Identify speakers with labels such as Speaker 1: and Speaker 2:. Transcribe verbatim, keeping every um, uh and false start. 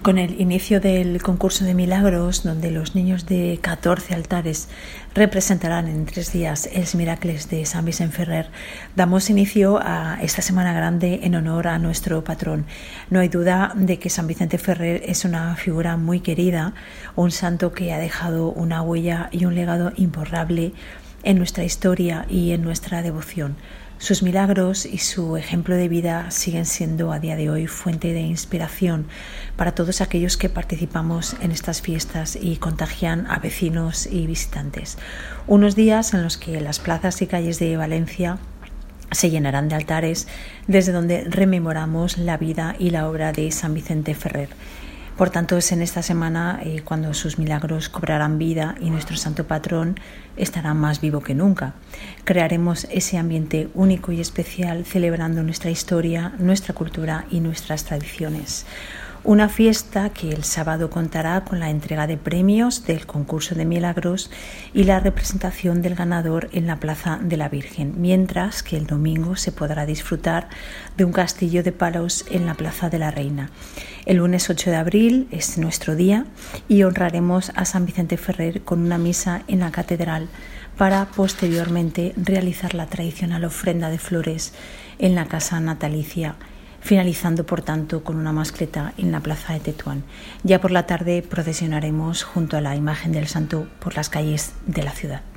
Speaker 1: Con el inicio del concurso de milagros, donde los niños de catorce altares representarán en tres días els miracles de San Vicent Ferrer, damos inicio a esta Semana Grande en honor a nuestro patrón. No hay duda de que San Vicente Ferrer es una figura muy querida, un santo que ha dejado una huella y un legado imborrable en nuestra historia y en nuestra devoción. Sus milagros y su ejemplo de vida siguen siendo a día de hoy fuente de inspiración para todos aquellos que participamos en estas fiestas y contagian a vecinos y visitantes. Unos días en los que las plazas y calles de Valencia se llenarán de altares desde donde rememoramos la vida y la obra de San Vicente Ferrer. Por tanto, es en esta semana eh, cuando sus milagros cobrarán vida y nuestro santo patrón estará más vivo que nunca. Crearemos ese ambiente único y especial celebrando nuestra historia, nuestra cultura y nuestras tradiciones. Una fiesta que el sábado contará con la entrega de premios del concurso de milagros y la representación del ganador en la Plaza de la Virgen, mientras que el domingo se podrá disfrutar de un castillo de palos en la Plaza de la Reina. El lunes ocho de abril es nuestro día y honraremos a San Vicente Ferrer con una misa en la catedral para posteriormente realizar la tradicional ofrenda de flores en la casa natalicia, finalizando por tanto con una mascleta en la plaza de Tetuán. Ya por la tarde procesionaremos junto a la imagen del santo por las calles de la ciudad.